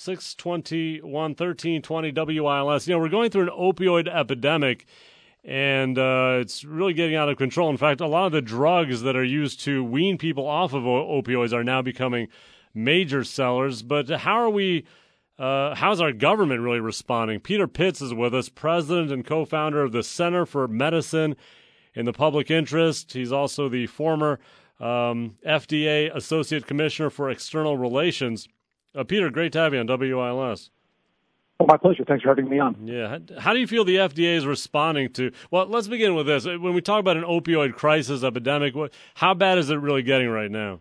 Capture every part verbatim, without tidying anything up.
six two one, one three two zero W I L S. You know, we're going through an opioid epidemic, and uh, it's really getting out of control. In fact, a lot of the drugs that are used to wean people off of o- opioids are now becoming major sellers. But how are we, uh, how's our government really responding? Peter Pitts is with us, president and co-founder of the Center for Medicine in the Public Interest. He's also the former um, F D A Associate Commissioner for External Relations. Uh, Peter, great to have you on W I L S. Oh, my pleasure. Thanks for having me on. Yeah. How do you feel the F D A is responding to, well, let's begin with this. When we talk about an opioid crisis, epidemic, what, how bad is it really getting right now?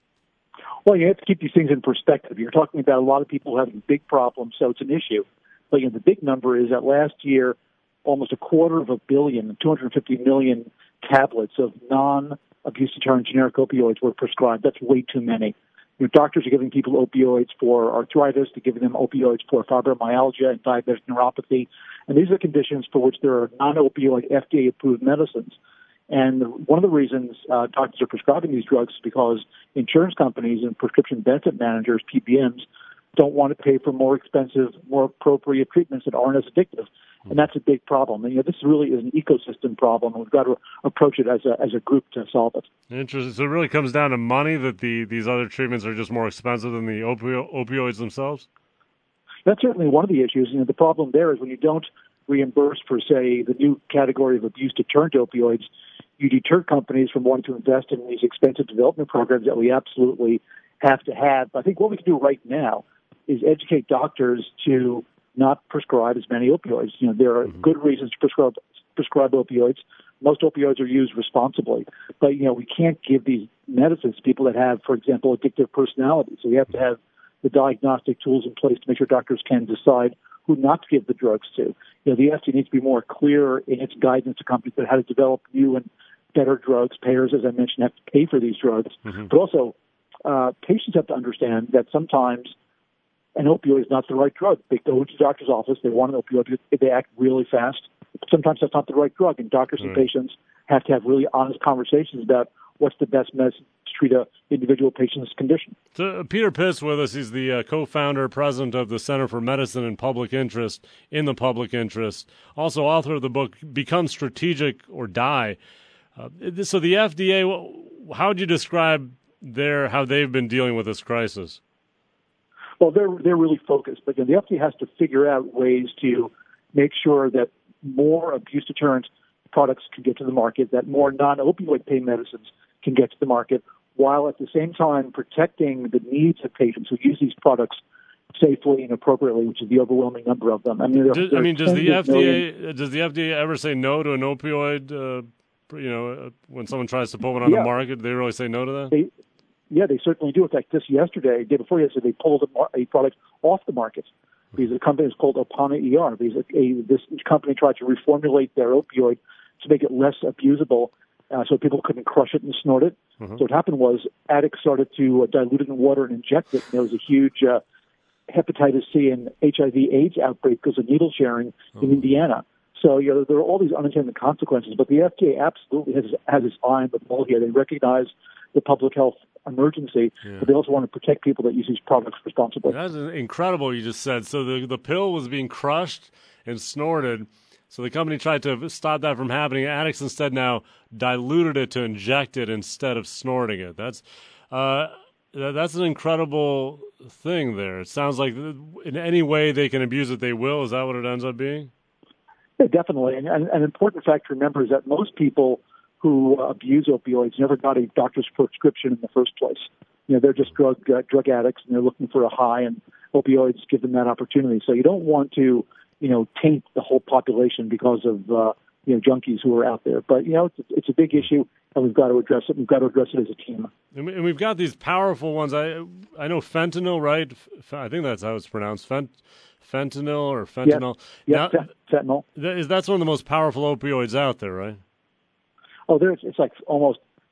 Well, you have to keep these things in perspective. You're talking about a lot of people having big problems, so it's an issue. But you know, the big number is that last year, almost a quarter of a billion, two hundred fifty million tablets of non-abuse deterrent generic opioids were prescribed. That's way too many. You know, doctors are giving people opioids for arthritis, they're giving them opioids for fibromyalgia and diabetic neuropathy. And these are conditions for which there are non-opioid F D A-approved medicines. And one of the reasons uh, doctors are prescribing these drugs is because insurance companies and prescription benefit managers, P B Ms, don't want to pay for more expensive, more appropriate treatments that aren't as addictive. And that's a big problem. And, you know, this really is an ecosystem problem. We've got to approach it as a as a group to solve it. Interesting. So it really comes down to money, that the these other treatments are just more expensive than the opio- opioids themselves? That's certainly one of the issues. You know, the problem there is when you don't reimburse for, say, the new category of abuse deterrent opioids, you deter companies from wanting to invest in these expensive development programs that we absolutely have to have. I think what we can do right now is educate doctors to not prescribe as many opioids. You know, there are mm-hmm. good reasons to prescribe prescribe opioids. Most opioids are used responsibly, but you know, we can't give these medicines to people that have, for example, addictive personalities. So we have to have the diagnostic tools in place to make sure doctors can decide who not to give the drugs to. You know, the F D A needs to be more clear in its guidance to companies on how to develop new and better drugs. Payers, as I mentioned, have to pay for these drugs, mm-hmm. but also uh, patients have to understand that sometimes an opioid is not the right drug. They go to the doctor's office, they want an opioid, they act really fast. Sometimes that's not the right drug, and doctors mm. and patients have to have really honest conversations about what's the best medicine to treat an individual patient's condition. So uh, Peter Pitts with us. He's the uh, co-founder, president of the Center for Medicine and Public Interest in the Public Interest, also author of the book Become Strategic or Die. Uh, so the F D A, how would you describe their how they've been dealing with this crisis? Well, they're they're really focused, but you know, the F D A has to figure out ways to make sure that more abuse deterrent products can get to the market, that more non-opioid pain medicines can get to the market, while at the same time protecting the needs of patients who use these products safely and appropriately, which is the overwhelming number of them. I mean, there, does, I mean, does the F D A million... does the F D A ever say no to an opioid? Uh, you know, uh, when someone tries to put one on yeah. the market, do they really say no to that? They, Yeah, they certainly do. In fact, just yesterday, day before yesterday, they pulled a, a product off the market because the company is called Opana E R. Because a, a, this company tried to reformulate their opioid to make it less abusable, uh, so people couldn't crush it and snort it. Mm-hmm. So what happened was addicts started to uh, dilute it in water and inject it. And there was a huge uh, hepatitis C and H I V AIDS outbreak because of needle sharing mm-hmm. in Indiana. So you know, there are all these unintended consequences. But the F D A absolutely has, has its eye on the ball here. They recognize the public health emergency, yeah. but they also want to protect people that use these products responsibly. That's incredible, you just said. So the the pill was being crushed and snorted, so the company tried to stop that from happening. Addicts instead now diluted it to inject it instead of snorting it. That's uh, that's an incredible thing there. It sounds like in any way they can abuse it, they will. Is that what it ends up being? Yeah, definitely. And, and an important fact to remember is that most people who abuse opioids never got a doctor's prescription in the first place. You know, they're just drug uh, drug addicts, and they're looking for a high, and opioids give them that opportunity. So you don't want to, you know, taint the whole population because of, uh, you know, junkies who are out there. But, you know, it's, it's a big issue, and we've got to address it. We've got to address it as a team. And we've got these powerful ones. I I know fentanyl, right? I think that's how it's pronounced. Fent, fentanyl or fentanyl. Yes, yes, now, fentanyl. That is, that's one of the most powerful opioids out there, right? Oh, there's it's like almost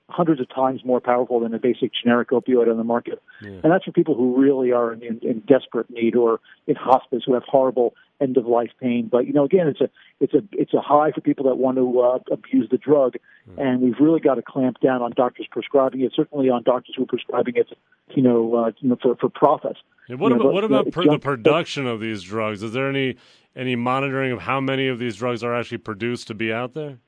hundreds of times more powerful than a basic generic opioid on the market. Yeah. And that's for people who really are in, in desperate need or in hospice who have horrible end-of-life pain. But, you know, again, it's a it's a it's a high for people that want to uh, abuse the drug, mm. and we've really got to clamp down on doctors prescribing it. Certainly on doctors who are prescribing it, you know, uh, you know for for profit. Yeah, what you about know, what but, about uh, per, the production of these drugs? Is there any any monitoring of how many of these drugs are actually produced to be out there?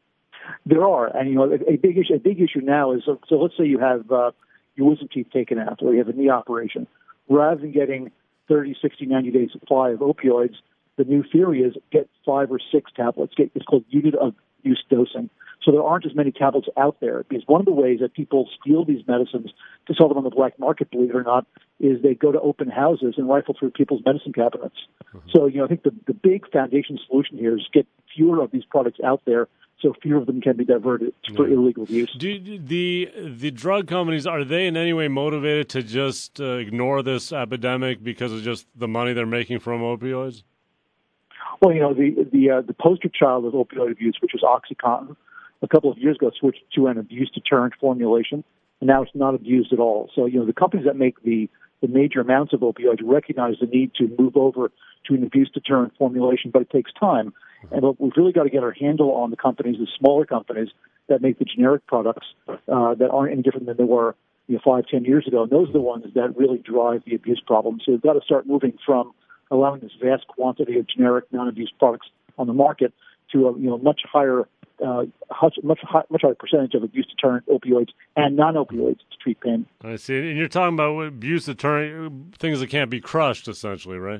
There are, and you know, a, a big issue. A big issue now is so. so let's say you have uh, your wisdom teeth taken out, or you have a knee operation. Rather than getting thirty, sixty, ninety day supply of opioids, the new theory is get five or six tablets. Get it's called unit of use dosing. So there aren't as many tablets out there because one of the ways that people steal these medicines to sell them on the black market, believe it or not, is they go to open houses and rifle through people's medicine cabinets. Mm-hmm. So, you know, I think the, the big foundation solution here is get fewer of these products out there so fewer of them can be diverted for yeah. illegal use. Do the the drug companies, are they in any way motivated to just uh, ignore this epidemic because of just the money they're making from opioids? Well, you know, the the uh, the poster child of opioid abuse, which was OxyContin, a couple of years ago switched to an abuse-deterrent formulation, and now it's not abused at all. So, you know, the companies that make the, the major amounts of opioids recognize the need to move over to an abuse-deterrent formulation, but it takes time. And but we've really got to get our handle on the companies, the smaller companies that make the generic products uh, that aren't any different than they were, you know, five, ten years ago. And those are the ones that really drive the abuse problem. So we've got to start moving from allowing this vast quantity of generic non-abuse products on the market to a you know much higher, uh, much high, much higher percentage of abuse-deterrent opioids and non-opioids to treat pain. I see. And you're talking about abuse-deterrent things that can't be crushed, essentially, right?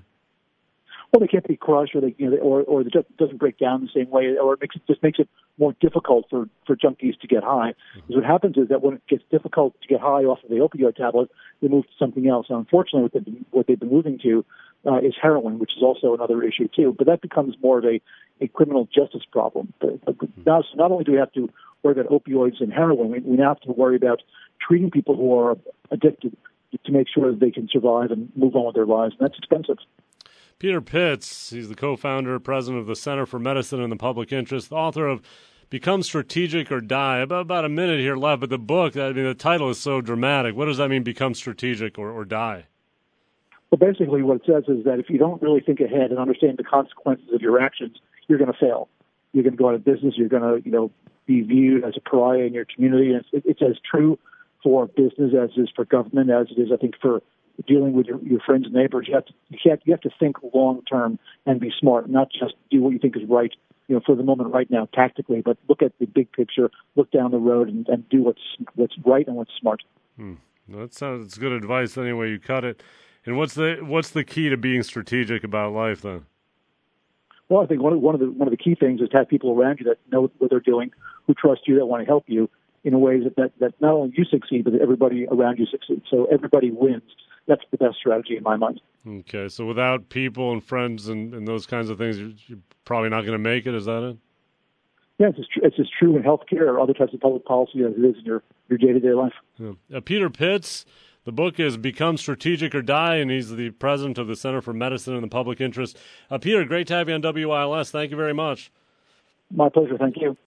Well, they can't be crushed, or they, you know, or or it just doesn't break down the same way, or it makes it just makes it more difficult for, for junkies to get high. Because mm-hmm. what happens is that when it gets difficult to get high off of the opioid tablet, they move to something else. And unfortunately, what they've been, what they've been moving to uh, is heroin, which is also another issue too. But that becomes more of a, a criminal justice problem. But, but now, so not only do we have to worry about opioids and heroin, we, we now have to worry about treating people who are addicted to make sure that they can survive and move on with their lives, and that's expensive. Peter Pitts, he's the co-founder, president of the Center for Medicine in the Public Interest, the author of Become Strategic or Die. About, about a minute here left, but the book, I mean, the title is so dramatic. What does that mean, become strategic or, or die? Well, basically what it says is that if you don't really think ahead and understand the consequences of your actions, you're going to fail. You're going to go out of business. You're going to, you know, be viewed as a pariah in your community. And it's, it's as true for business as it is for government, as it is, I think, for dealing with your, your friends and neighbors. You have to you have, you have to think long term and be smart, not just do what you think is right, you know, for the moment right now tactically, but look at the big picture, look down the road, and, and do what's what's right and what's smart. Hmm. Well, that sounds good advice any way you cut it. And what's the what's the key to being strategic about life then? Well, I think one of one of the one of the key things is to have people around you that know what they're doing, who trust you, that want to help you in a way that, that, that not only you succeed, but that everybody around you succeeds. So everybody wins. That's the best strategy in my mind. Okay, so without people and friends and, and those kinds of things, you're, you're probably not going to make it. Is that it? Yeah, it's as, tr- it's as true in healthcare or other types of public policy as it is in your, your day-to-day life. Yeah. Uh, Peter Pitts, the book is Become Strategic or Die, and he's the president of the Center for Medicine in the Public Interest. Uh, Peter, great to have you on W I L S. Thank you very much. My pleasure. Thank you.